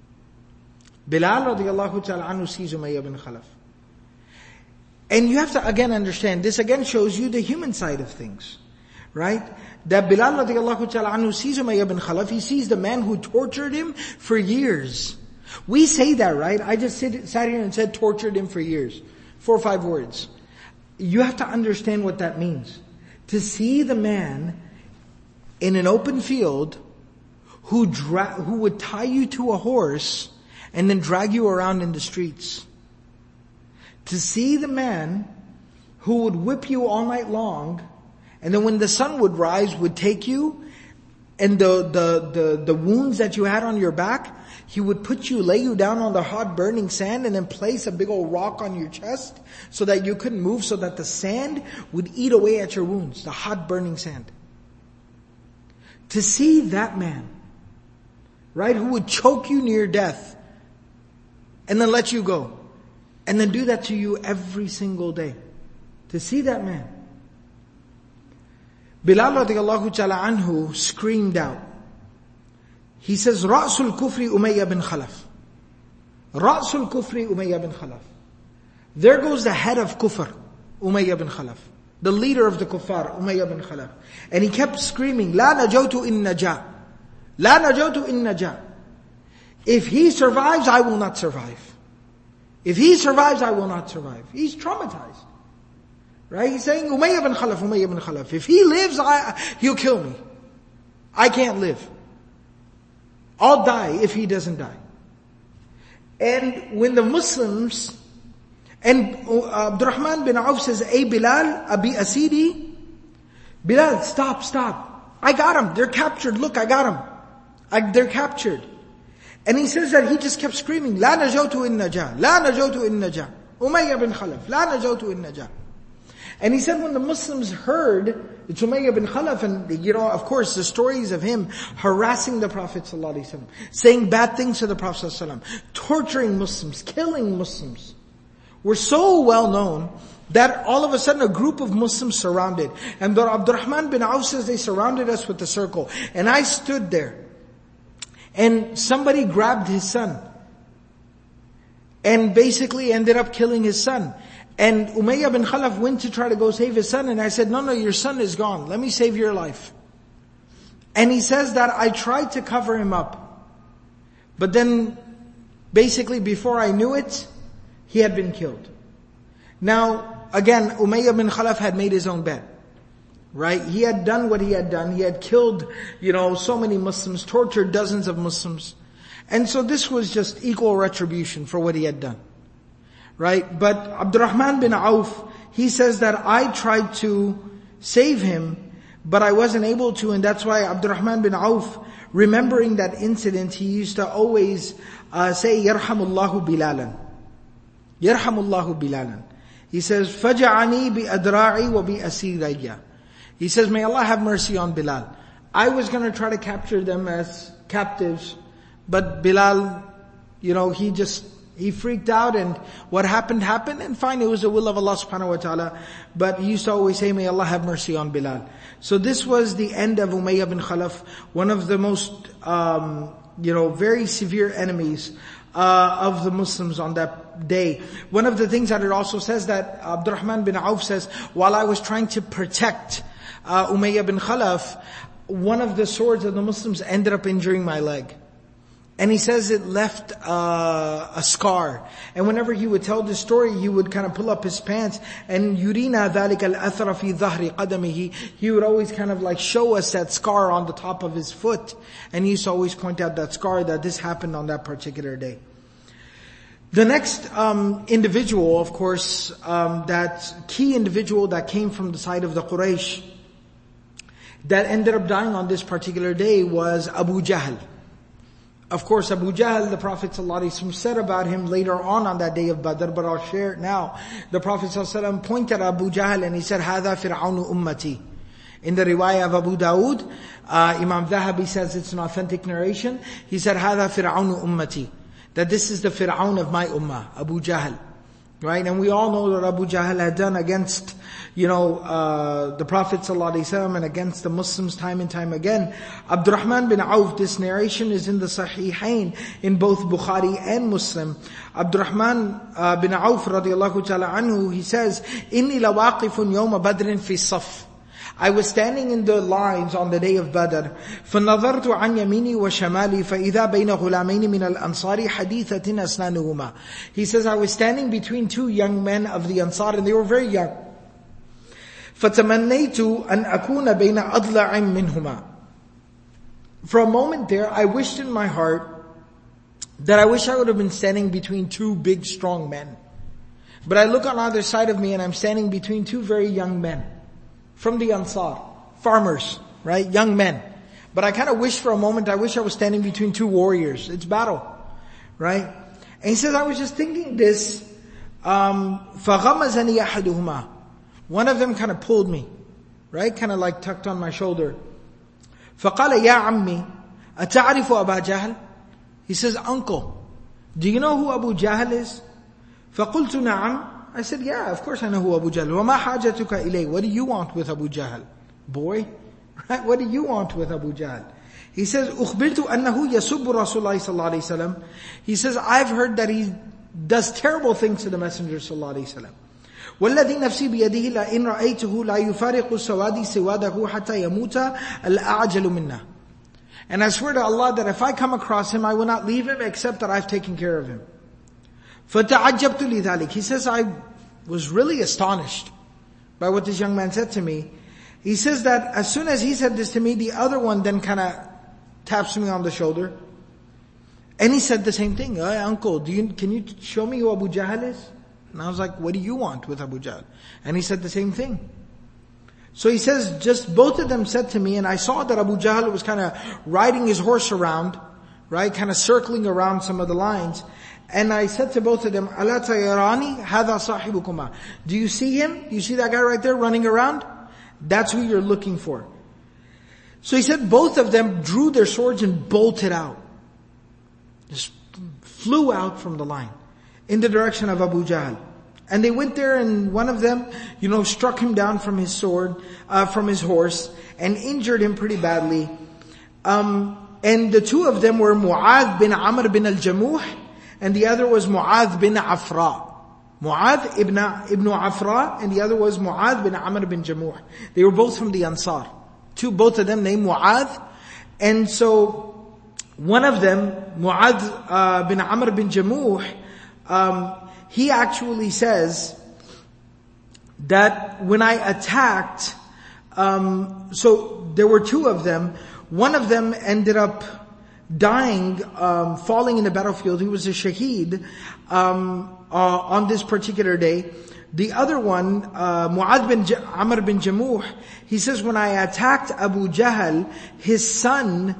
Bilal radiallahu ta'ala anhu sees Umayyah bin Khalaf. And you have to again understand, this again shows you the human side of things. Right? That Bilal radiallahu ta'ala anhu sees Umayyah bin Khalaf, he sees the man who tortured him for years. We say that, right? I just sit, sat here and said tortured him for years. Four or five words. You have to understand what that means. To see the man in an open field who dra- who would tie you to a horse and then drag you around in the streets. To see the man who would whip you all night long, and then when the sun would rise, would take you, and the, the, the, the wounds that you had on your back, he would put you, lay you down on the hot burning sand, and then place a big old rock on your chest, so that you couldn't move, so that the sand would eat away at your wounds, the hot burning sand. To see that man, right, who would choke you near death, and then let you go. And then do that to you every single day. To see that man. Bilal radiallahu ta'ala anhu screamed out. He says, Ra'sul kufri Umayyah bin Khalaf. Ra'sul kufri Umayyah bin Khalaf. There goes the head of kufr, Umayyah bin Khalaf. The leader of the kuffar, Umayyah bin Khalaf. And he kept screaming, La najawtu in najah. La najawtu in najah. If he survives, I will not survive. If he survives, I will not survive. He's traumatized. Right? He's saying, Umayyah bin Khalaf, Umayyah bin Khalaf. If he lives, I, he'll kill me. I can't live. I'll die if he doesn't die. And when the Muslims, and Abdurrahman bin Auf says, Ay Bilal, Abi Asidi, Bilal, stop, stop. I got him. They're captured. Look, I got him. I, they're captured. And he says that he just kept screaming, La najawtu in najah, La najawtu in najah. Umayyah bin Khalaf, La najawtu in najah. And he said when the Muslims heard it's Umayyah bin Khalaf, and you know, of course, the stories of him harassing the Prophet ﷺ, saying bad things to the Prophet ﷺ, torturing Muslims, killing Muslims, were so well known that all of a sudden a group of Muslims surrounded. And Abdurrahman bin Auf says they surrounded us with a circle. And I stood there. And somebody grabbed his son. And basically ended up killing his son. And Umayyah bin Khalaf went to try to go save his son, and I said, no, no, your son is gone. Let me save your life. And he says that I tried to cover him up. But then, basically before I knew it, he had been killed. Now, again, Umayyah bin Khalaf had made his own bet. Right? He had done what he had done. He had killed, you know, so many Muslims, tortured dozens of Muslims. And so this was just equal retribution for what he had done. Right? But Abdurrahman bin Auf, he says that I tried to save him, but I wasn't able to, and that's why Abdurrahman bin Auf, remembering that incident, he used to always uh, say, Yarhamullahu Bilalan. Yarhamullahu Bilalan. He says, Faja'ani bi adra'i wa bi asirayya. He says, may Allah have mercy on Bilal. I was going to try to capture them as captives, but Bilal, you know, he just, he freaked out, and what happened happened, and fine, it was the will of Allah subhanahu wa ta'ala. But he used to always say, may Allah have mercy on Bilal. So this was the end of Umayyah bin Khalaf, one of the most, um, you know, very severe enemies uh, of the Muslims on that day. One of the things that it also says that Abdurrahman bin Auf says, while I was trying to protect uh, Umayyah bin Khalaf, one of the swords of the Muslims ended up injuring my leg. And he says it left uh, a scar. And whenever he would tell this story, he would kind of pull up his pants, and yurina ذَلِكَ الْأَثْرَ فِي ظَهْرِ قَدَمِهِ. He would always kind of like show us that scar on the top of his foot. And he used to always point out that scar, that this happened on that particular day. The next um, individual, of course, um, that key individual that came from the side of the Quraysh, that ended up dying on this particular day was Abu Jahl. Of course, Abu Jahl, the Prophet ﷺ said about him later on on that day of Badr, but I'll share it now. The Prophet ﷺ pointed at Abu Jahl and he said, هَذَا فِرْعَوْنُ ummati. In the riwayah of Abu Dawood, uh, Imam Dhahabi says it's an authentic narration. He said, هَذَا فِرْعَوْنُ ummati. That this is the Fir'aun of my ummah, Abu Jahl. Right? And we all know what Abu Jahl had done against, you know, uh, the Prophet ﷺ and against the Muslims time and time again. Abdurrahman bin Auf, this narration is in the Sahihain, in both Bukhari and Muslim. Abdurrahman uh, bin Auf radiallahu ta'ala anhu, he says, إِنِّي لَوَاقِفٌ يَوْمَ بَدْرٍ فِي الصَّفِّ. I was standing in the lines on the day of Badr. فَنَظَرْتُ عَنْ يَمِينِي وَشَمَالِي فَإِذَا بَيْنَ غُلَامَيْنِ مِنَ الْأَنصَارِ حَدِيثَةٍ أَسْنَانُهُمَا. He says, I was standing between two young men of the Ansar, and they were very young. فَتَمَنَّيْتُ أَنْ أَكُونَ بَيْنَ أَضْلَعٍ مِّنْهُمَا. For a moment there, I wished in my heart that I wish I would have been standing between two big, strong men. But I look on either side of me and I'm standing between two very young men. From the Ansar, farmers, right? Young men. But I kind of wish for a moment, I wish I was standing between two warriors. It's battle, right? And he says, I was just thinking this, um, فَغَمَزَنِي أَحَدُهُمَا. One of them kind of pulled me, right? Kind of like tucked on my shoulder. فَقَالَ يَا عَمِّي أَتَعْرِفُ أَبَا جَهْلٍ. He says, uncle, do you know who Abu Jahl is? فَقُلْتُ نَعَمْ. I said, yeah, of course I know who Abu Jahl is. وَمَا حَاجَتُكَ إِلَيْهِ. What do you want with Abu Jahl? Boy, right? What do you want with Abu Jahl? He says, أُخْبِرْتُ أَنَّهُ يَسُبُّ رَسُولَ اللَّهِ صَلَّى اللَّهِ عَلَيْهِ وسلم. He says, I've heard that he does terrible things to the Messenger sallallahu alaihi wasallam. وَالَّذِي نَفْسِي بِيَدِهِ لَإِنْ رَأَيْتُهُ لَا يُفَارِقُ السَّوَادِ سِوَادَهُ حَتَّى يَمُوتَ الْأَعْجَلُ مِنَّا. And I swear to Allah that if I come across him, I will not leave him except that I've taken care of him. فَتَعَجَّبْتُ لِذَلِكَ. He says, I was really astonished by what this young man said to me. He says that as soon as he said this to me, the other one then kind of taps me on the shoulder. And he said the same thing. Hey, uncle, do you, can you show me who Abu Jahl is? And I was like, what do you want with Abu Jahl? And he said the same thing. So he says, just both of them said to me, and I saw that Abu Jahl was kind of riding his horse around, right? Kind of circling around some of the lines. And I said to both of them, "Ala tayarani hadha sahibukuma." Do you see him? Do you see that guy right there running around? That's who you're looking for. So he said both of them drew their swords and bolted out. Just flew out from the line in the direction of Abu Jahl. And they went there, and one of them, you know, struck him down from his sword, uh, from his horse, and injured him pretty badly. Um, and the two of them were Mu'adh bin Amr bin al-Jamuh, and the other was Mu'adh bin Afra. Mu'adh ibn, ibn Afra, and the other was Mu'adh bin Amr bin Jamuh. They were both from the Ansar. Two, both of them named Mu'adh. And so, one of them, Mu'adh uh, bin Amr bin Jamuh, um, he actually says that when I attacked, um, so there were two of them. One of them ended up dying, um, falling in the battlefield. He was a shaheed um, uh, on this particular day. The other one, uh, Mu'adh bin J- Amr bin Jamuh, he says, when I attacked Abu Jahl, his son,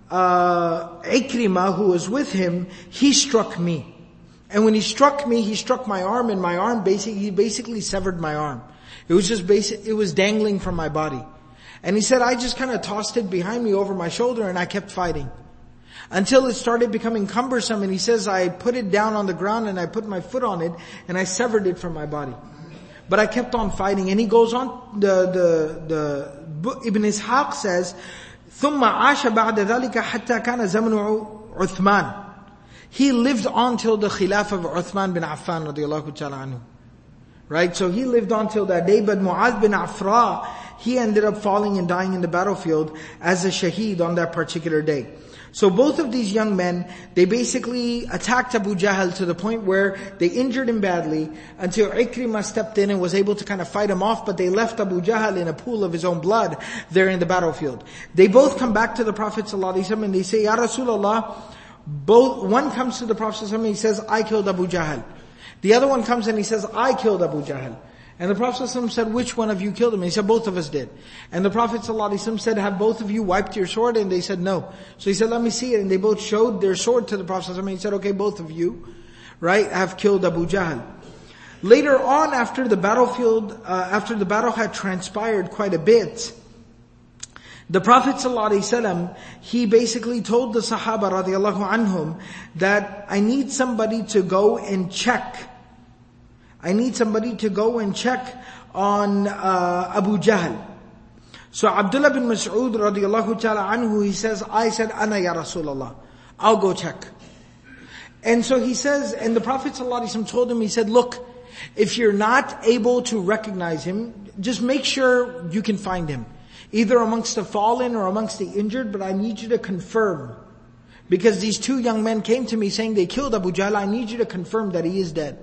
uh, Ikrimah, who was with him, he struck me. And when he struck me, he struck my arm, and my arm basically, he basically severed my arm. It was just basic, it was dangling from my body. And he said, I just kind of tossed it behind me over my shoulder, and I kept fighting. Until it started becoming cumbersome, and he says, I put it down on the ground and I put my foot on it and I severed it from my body. But I kept on fighting. And he goes on, the, the, the, Ibn Ishaq says, ثُمَّ عَاشَ بَعْدَ ذَلِكَ حَتَّى كَانَ زَمْنُ عُثْمَانِ. He lived on till the khilaf of Uthman bin Affan radiallahu ta'ala anhu. Right? So he lived on till that day, but Mu'adh bin Afra, he ended up falling and dying in the battlefield as a shaheed on that particular day. So both of these young men, they basically attacked Abu Jahl to the point where they injured him badly until Ikrimah stepped in and was able to kind of fight him off, but they left Abu Jahl in a pool of his own blood there in the battlefield. They both come back to the Prophet ﷺ and they say, Ya Rasulullah, both, one comes to the Prophet ﷺ and he says, I killed Abu Jahl. The other one comes and he says, I killed Abu Jahl. And the Prophet ﷺ said, which one of you killed him? And he said, both of us did. And the Prophet ﷺ said, have both of you wiped your sword? And they said, no. So he said, let me see it. And they both showed their sword to the Prophet ﷺ. And he said, okay, both of you, right, have killed Abu Jahl. Later on, after the battlefield, uh, after the battle had transpired quite a bit, the Prophet ﷺ, he basically told the Sahaba radiallahu anhum that I need somebody to go and check I need somebody to go and check on uh, Abu Jahl. So Abdullah bin Mas'ud radiallahu ta'ala anhu, he says, I said, Ana ya Rasulullah, I'll go check. And so he says, and the Prophet ﷺ told him, he said, look, if you're not able to recognize him, just make sure you can find him. Either amongst the fallen or amongst the injured, but I need you to confirm. Because these two young men came to me saying they killed Abu Jahl, I need you to confirm that he is dead.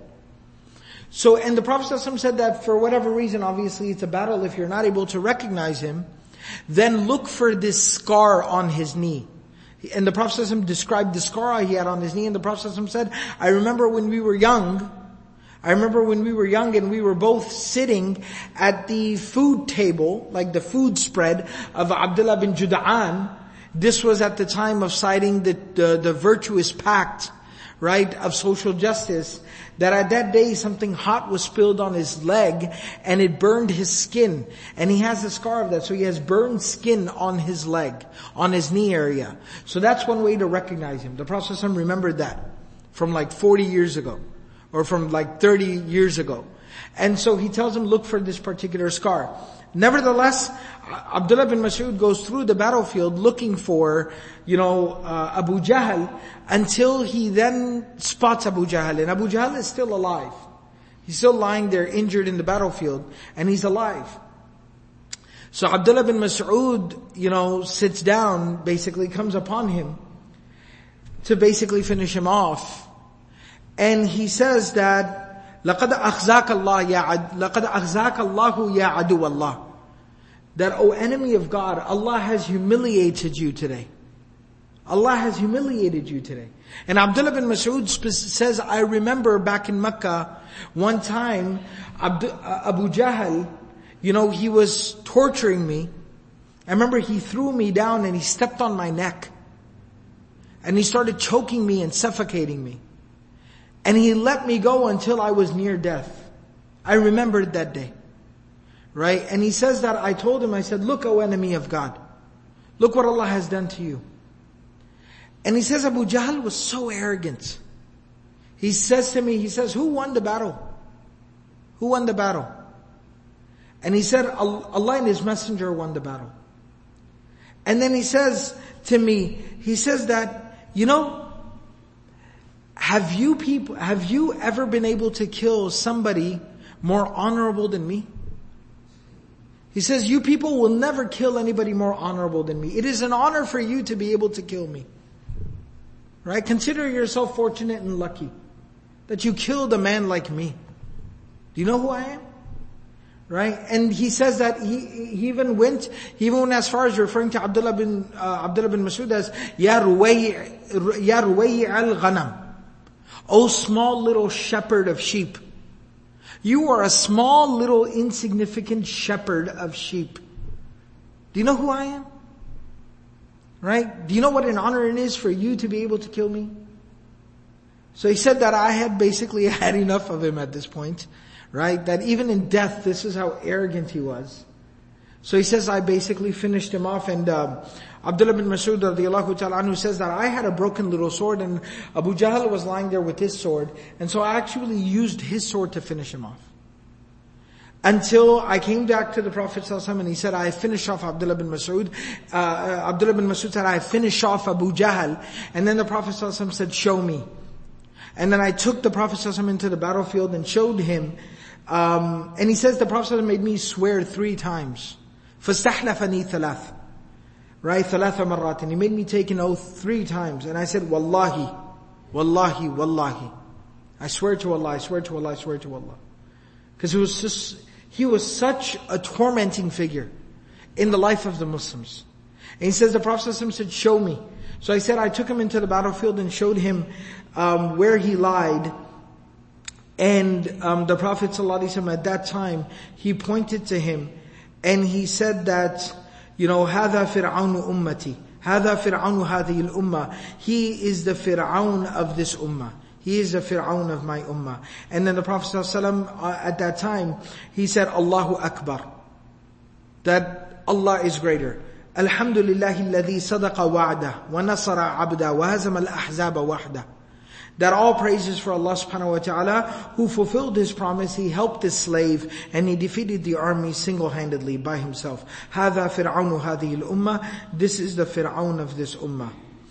So, and the Prophet ﷺ said that for whatever reason, obviously it's a battle, if you're not able to recognize him, then look for this scar on his knee. And the Prophet ﷺ described the scar he had on his knee, and the Prophet ﷺ said, I remember when we were young, I remember when we were young and we were both sitting at the food table, like the food spread of Abdullah bin Juda'an. This was at the time of citing the, the, the virtuous pact, right, of social justice, that at that day something hot was spilled on his leg and it burned his skin. And he has a scar of that, so he has burned skin on his leg, on his knee area. So that's one way to recognize him. The Prophet ﷺ remembered that from like forty years ago, or from like thirty years ago. And so he tells him, look for this particular scar. Nevertheless, Abdullah bin Mas'ud goes through the battlefield looking for, you know, uh, Abu Jahl, until he then spots Abu Jahl. And Abu Jahl is still alive. He's still lying there injured in the battlefield, and he's alive. So Abdullah bin Mas'ud, you know, sits down, basically comes upon him to basically finish him off. And he says that, لَقَدْ أَخْزَاكَ اللَّهُ يَا لَقَدْ أَخْزَاكَ اللَّهُ يَا عَدُوَ اللَّهِ. That, O enemy of God, Allah has humiliated you today. Allah has humiliated you today. And Abdullah bin Mas'ud says, I remember back in Mecca, one time, Abu Jahl, you know, he was torturing me. I remember he threw me down and he stepped on my neck. And he started choking me and suffocating me. And he let me go until I was near death. I remembered that day. Right? And he says that I told him, I said, look, O enemy of God. Look what Allah has done to you. And he says Abu Jahl was so arrogant. He says to me, he says, who won the battle? Who won the battle? And he said, Allah and His Messenger won the battle. And then he says to me, he says that, you know, have you people, have you ever been able to kill somebody more honorable than me? He says, you people will never kill anybody more honorable than me. It is an honor for you to be able to kill me. Right? Consider yourself fortunate and lucky that you killed a man like me. Do you know who I am? Right? And he says that he, he even went, he even went as far as referring to Abdullah bin, uh, Abdullah bin Mas'ud as, Ya Ruwayyi, Ya Ruwayyi al-Ghanam. O small little shepherd of sheep. You are a small little insignificant shepherd of sheep. Do you know who I am? Right? Do you know what an honor it is for you to be able to kill me? So he said that I had basically had enough of him at this point. Right? That even in death, this is how arrogant he was. So he says I basically finished him off, and um, Abdullah bin Mas'ud radiallahu ta'ala anhu says that I had a broken little sword and Abu Jahl was lying there with his sword, and so I actually used his sword to finish him off. Until I came back to the Prophet ﷺ and he said, I finished off Abdullah bin Mas'ud. Uh, Abdullah bin Mas'ud said, I finished off Abu Jahl. And then the Prophet ﷺ said, show me. And then I took the Prophet ﷺ into the battlefield and showed him. Um, and he says the Prophet ﷺ made me swear three times. فَاسْتَحْلَفَنِي ثَلَاث. Right? ثَلَاثَ مَرَّاتٍ. He made me take an oath three times. And I said, Wallahi, Wallahi, Wallahi. I swear to Allah, I swear to Allah, I swear to Allah. Because it was just, he was such a tormenting figure in the life of the Muslims. And he says the Prophet ﷺ said, show me. So I said I took him into the battlefield and showed him um, where he lied. And um, the Prophet ﷺ at that time, he pointed to him and he said that, you know, هذا فرعون أمتي, هذا فرعون هذه الأمة. He is the Fir'aun of this ummah. He is the Fir'aun of my ummah. And then the Prophet ﷺ uh, at that time, he said, Allahu Akbar. That Allah is greater. Alhamdulillahi alladhi sadaqa wa'dah wa nasara abda wa hazama al-ahzaba wahda. That all praises for Allah subhanahu wa ta'ala, who fulfilled His promise, He helped His slave, and He defeated the army single-handedly by Himself. هذا فرعون هذه الأمة. This is the Fir'aun of this ummah.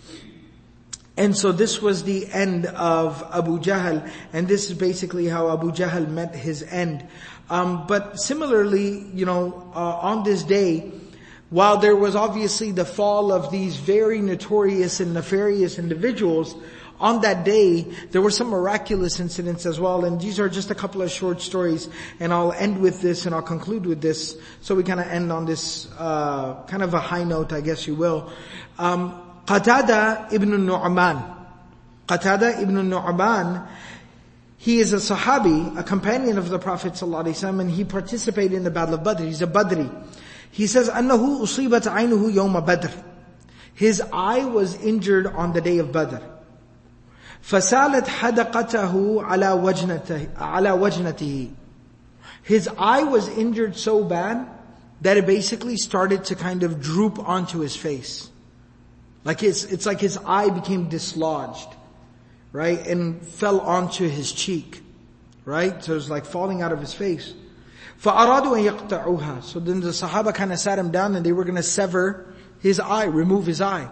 And so this was the end of Abu Jahl, and this is basically how Abu Jahl met his end. Um, but similarly, you know, uh, on this day, while there was obviously the fall of these very notorious and nefarious individuals, on that day, there were some miraculous incidents as well, and these are just a couple of short stories, and I'll end with this and I'll conclude with this, so we kind of end on this, uh, kind of a high note, I guess you will. Um, Qatada ibn Nu'man. Qatada ibn Nu'man, he is a Sahabi, a companion of the Prophet ﷺ, and he participated in the Battle of Badr. He's a Badri. He says, أَنَّهُ أُصِيبَتْ عَيْنُهُ يَوْمَ بَدْرٍ. His eye was injured on the day of Badr. فَسَالَتْ حَدَقَتَهُ عَلَى وَجْنَتِهِ عَلَى وَجْنَتِهِ. His eye was injured so bad that it basically started to kind of droop onto his face. Like it's, it's like his eye became dislodged, right? And fell onto his cheek, right? So it was like falling out of his face. فَأَرَادُوا أَن يَقْطَعُوهَا. So then the Sahaba kind of sat him down and they were going to sever his eye, remove his eye.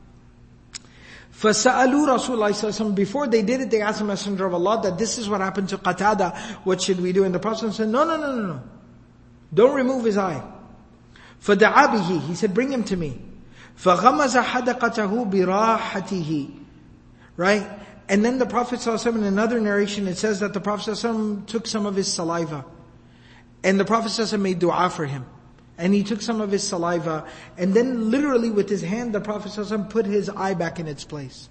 فَسَأَلُوا رَسُولَ اللَّهِ صَلَّى اللَّهُ عَلَيْهِ وَسَلَّمَ. Before they did it, they asked the Messenger of Allah that this is what happened to Qatada, what should we do? And the Prophet said, no, no, no, no, no. Don't remove his eye. فَدَعَا بِهِ. He said, bring him to me. فَغَمَزَ حَدَقَتَهُ بِرَاحَتِهِ. Right? And then the Prophet ﷺ, in another narration, it says that the Prophet ﷺ took some of his saliva. And the Prophet ﷺ made dua for him. And he took some of his saliva. And then literally with his hand, the Prophet ﷺ put his eye back in its place.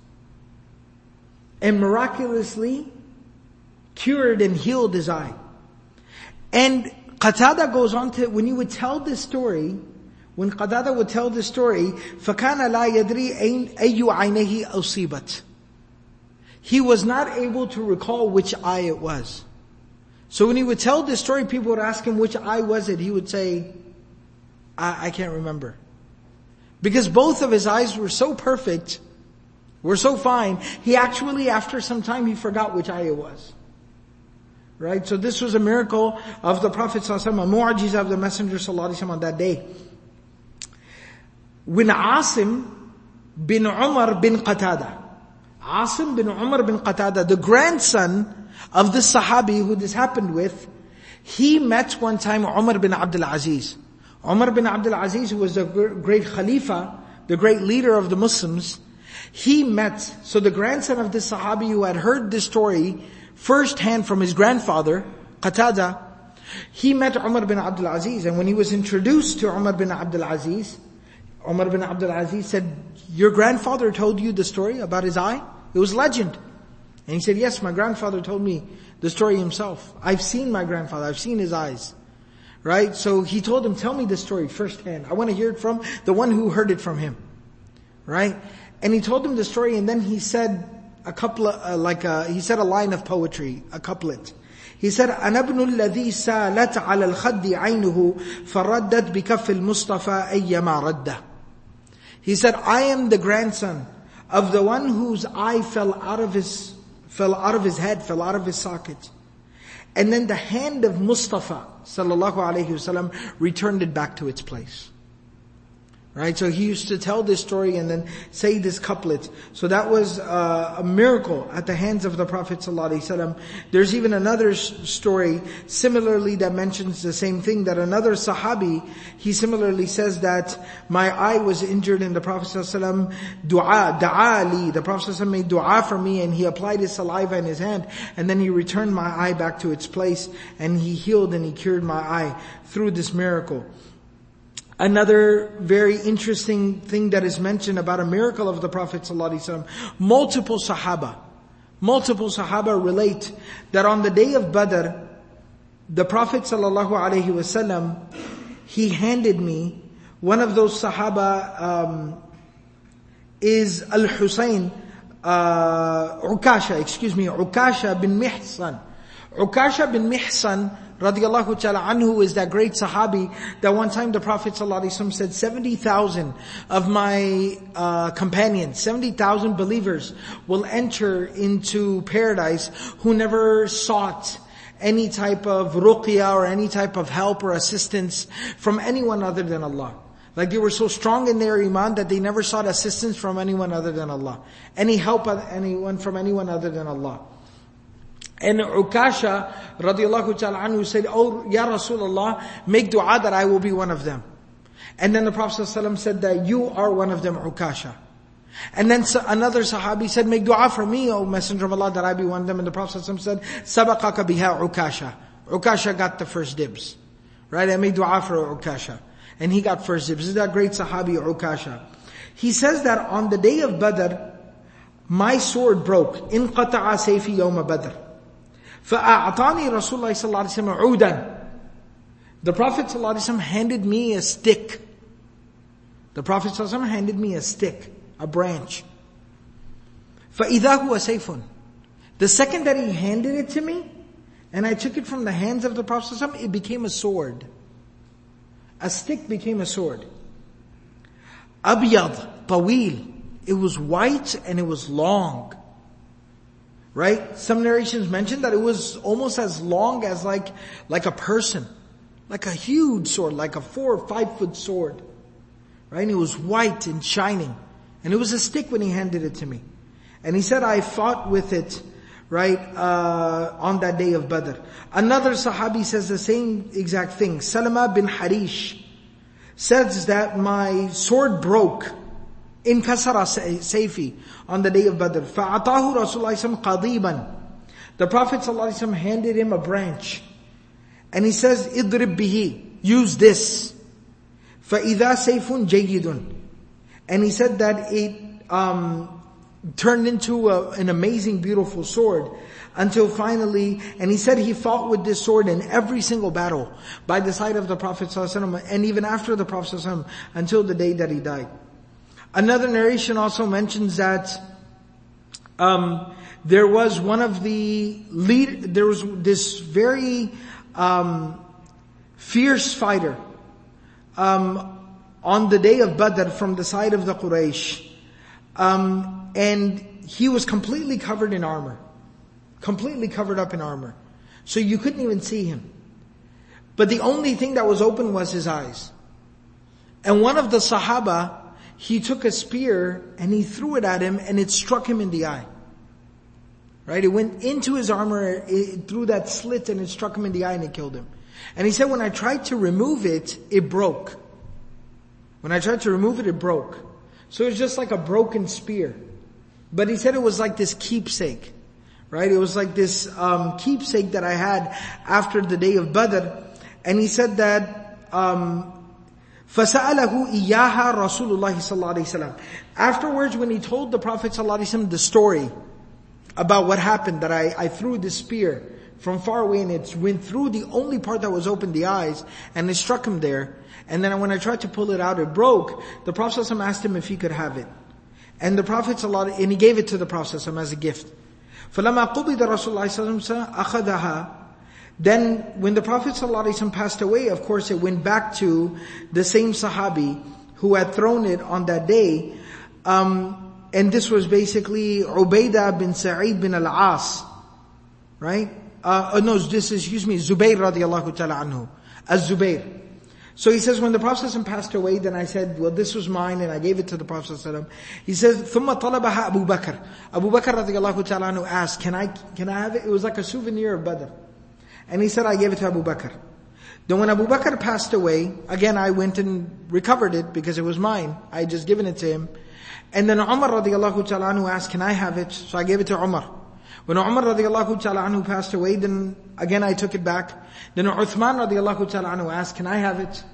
And miraculously cured and healed his eye. And Qatada goes on to, when you would tell this story, when Qatada would tell this story, فَكَانَ لَا يَدْرِي أَيُّ عَيْنَهِ أُصِيبَتْ. He was not able to recall which eye it was. So when he would tell this story, people would ask him, which eye was it? He would say, I, I can't remember. Because both of his eyes were so perfect, were so fine, he actually, after some time, he forgot which eye it was. Right? So this was a miracle of the Prophet ﷺ, a mu'jiza of the Messenger ﷺ on that day. When Asim bin Umar bin Qatada, Asim bin Umar bin Qatada, the grandson of the Sahabi who this happened with, he met one time Umar bin Abdul Aziz. Umar bin Abdul Aziz, who was the great Khalifa, the great leader of the Muslims, he met, so the grandson of this Sahabi who had heard this story firsthand from his grandfather, Qatada, he met Umar bin Abdul Aziz, and when he was introduced to Umar bin Abdul Aziz, Umar bin Abdul Aziz said, your grandfather told you the story about his eye? It was legend. And he said, yes, my grandfather told me the story himself. I've seen my grandfather, I've seen his eyes. Right? So he told him, tell me the story firsthand. I want to hear it from the one who heard it from him. Right? And he told him the story, and then he said a couple of, uh, like a, he said a line of poetry, a couplet. He said, أَنَا ابْنُ الَّذِي سَالَتْ عَلَى الْخَدِّ عَيْنُهُ فَرَدَّتْ بِكَفِّ الْمُصْطَفَى أَيَّمَا رَدَّ. He said, I am the grandson of the one whose eye fell out of his, fell out of his head, fell out of his socket. And then the hand of Mustafa sallallahu alayhi wasallam returned it back to its place. Right? So he used to tell this story and then say this couplet. So that was uh, a miracle at the hands of the Prophet ﷺ. There's even another s- story similarly that mentions the same thing, that another Sahabi, he similarly says that my eye was injured in the Prophet ﷺ, dua, da'ali, the Prophet ﷺ made dua for me and he applied his saliva in his hand and then he returned my eye back to its place and he healed and he cured my eye through this miracle. Another very interesting thing that is mentioned about a miracle of the Prophet ﷺ, multiple Sahaba, multiple Sahaba relate that on the day of Badr, the Prophet ﷺ, he handed me, one of those Sahaba um, is Al-Husayn, uh, Ukasha, excuse me, Ukasha bin Mihsan. Ukasha bin Mihsan radiyallahu ta'ala anhu is that great Sahabi that one time the Prophet ﷺ said seventy thousand of my uh, companions, seventy thousand believers will enter into paradise who never sought any type of ruqya or any type of help or assistance from anyone other than Allah. Like they were so strong in their iman that they never sought assistance from anyone other than Allah. Any help of anyone from anyone other than Allah. And Ukasha radiallahu ta'ala anhu said, oh, Ya Rasulullah, make dua that I will be one of them. And then the Prophet ﷺ said that you are one of them, Ukasha. And then another Sahabi said, make dua for me, O Messenger of Allah, that I be one of them. And the Prophet ﷺ said, Sabaqaka biha Ukasha. Ukasha got the first dibs. Right? I made dua for Ukasha. And he got first dibs. This is that great Sahabi, Ukasha. He says that on the day of Badr, my sword broke. Inqata'a sayfi yawma Badr. فَأَعْطَانِي رَسُولُ اللَّهِ صَلَّى اللَّهُ عَلَيْهِ وَسَلَّمَ عُودًا. The Prophet ﷺ handed me a stick. The Prophet ﷺ handed me a stick, a branch. فَإِذَا هُوَ سَيْفٌ. The second that he handed it to me, and I took it from the hands of the Prophet ﷺ, it became a sword. A stick became a sword. أَبْيَض طَوِيل. It was white and it was long. Right? Some narrations mention that it was almost as long as like, like a person. Like a huge sword, like a four or five foot sword. Right? And it was white and shining. And it was a stick when he handed it to me. And he said, I fought with it, right, uh, on that day of Badr. Another Sahabi says the same exact thing. Salama bin Harish says that my sword broke. In kasara sayfi, on the day of Badr. فَأَعْطَاهُ رَسُولُ اللَّهِ قَضِيبًا. The Prophet ﷺ handed him a branch. And he says, اضرب bihi, use this. فَإِذَا سَيْفٌ جَيِّدٌ. And he said that it, um, turned into a, an amazing, beautiful sword. Until finally, and he said he fought with this sword in every single battle by the side of the Prophet ﷺ, and even after the Prophet ﷺ, until the day that he died. Another narration also mentions that um, there was one of the lead, there was this very um, fierce fighter um, on the day of Badr from the side of the Quraysh, um, and he was completely covered in armor. Completely covered up in armor. So you couldn't even see him. But the only thing that was open was his eyes. And one of the Sahaba, he took a spear and he threw it at him and it struck him in the eye. Right? It went into his armor, it, through that slit, and it struck him in the eye and it killed him. And he said, when I tried to remove it, it broke. When I tried to remove it, it broke. So it was just like a broken spear. But he said it was like this keepsake. Right? It was like this um, keepsake that I had after the day of Badr. And he said that, um, فَسَأَلَهُ إِيَّاهَا رَسُولُ اللَّهِ صَلَّى اللَّهُ عَلَيْهِ وسلم. Afterwards, when he told the Prophet صلى الله عليه وسلم the story about what happened, that I, I threw this spear from far away and it went through the only part that was open, the eyes, and it struck him there. And then when I tried to pull it out, it broke. The Prophet ﷺ asked him if he could have it. And the Prophet ﷺ, and he gave it to the Prophet ﷺ as a gift. فَلَمَا قُبِضَ رَسُولُ اللَّهِ صَلَّى اللَّهُ عَلَيْهِ وسلم أَخَذَهَا. Then when the Prophet ﷺ passed away, of course it went back to the same Sahabi who had thrown it on that day. Um, and this was basically Ubaidah bin Sa'id bin al-As. Right? Uh, no, this is, excuse me, Zubayr radiallahu ta'ala anhu. Az-Zubayr. So he says, when the Prophet ﷺ passed away, then I said, well, this was mine, and I gave it to the Prophet ﷺ. He says, ثُمَّ طَلَبَهَا Abu Bakr. Abu Bakr radiallahu ta'ala anhu asked, can I, can I have it? It was like a souvenir of Badr. And he said, I gave it to Abu Bakr. Then when Abu Bakr passed away, again I went and recovered it because it was mine. I had just given it to him. And then Umar radiallahu ta'ala anhu asked, can I have it? So I gave it to Umar. When Umar radiallahu ta'ala anhu passed away, then again I took it back. Then Uthman radiallahu ta'ala anhu asked, can I have it?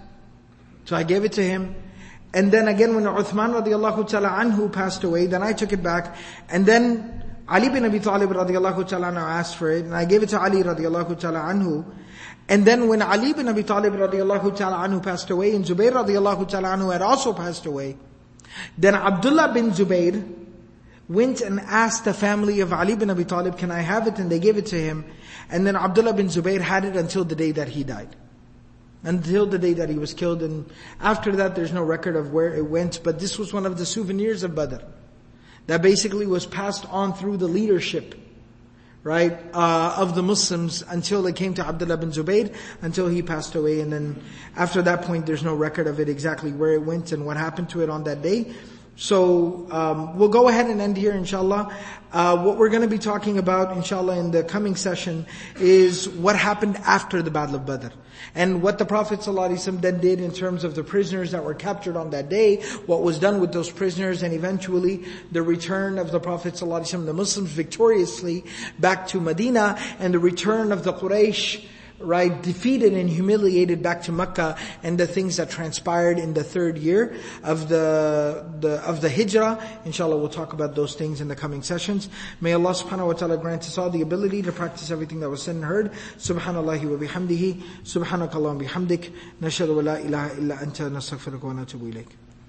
So I gave it to him. And then again when Uthman radiallahu ta'ala anhu passed away, then I took it back. And then Ali bin Abi Talib radiallahu ta'ala anhu asked for it, and I gave it to Ali radiallahu ta'ala anhu. And then when Ali bin Abi Talib radiallahu ta'ala anhu passed away, and Zubayr radiallahu ta'ala anhu had also passed away, then Abdullah bin Zubayr went and asked the family of Ali bin Abi Talib, can I have it? And they gave it to him. And then Abdullah bin Zubayr had it until the day that he died. Until the day that he was killed. And after that there's no record of where it went. But this was one of the souvenirs of Badr. That basically was passed on through the leadership, right, uh, of the Muslims until it came to Abdullah bin Zubayr, until he passed away. And then after that point there's no record of it exactly where it went and what happened to it on that day. So um, we'll go ahead and end here, inshallah. Uh, what we're going to be talking about, inshallah, in the coming session is what happened after the Battle of Badr. And what the Prophet ﷺ then did in terms of the prisoners that were captured on that day, what was done with those prisoners, and eventually the return of the Prophet ﷺ, the Muslims victoriously back to Medina, and the return of the Quraysh, right, defeated and humiliated back to Mecca, and the things that transpired in the third year of the, the of the Hijrah. Inshallah, we'll talk about those things in the coming sessions. May Allah subhanahu wa ta'ala grant us all the ability to practice everything that was said and heard. Subhanallahi wa bihamdihi, subhanakallahumma bihamdik, nashhadu wa la ilaha illa anta, nastaghfiruka wa natubu ilayk.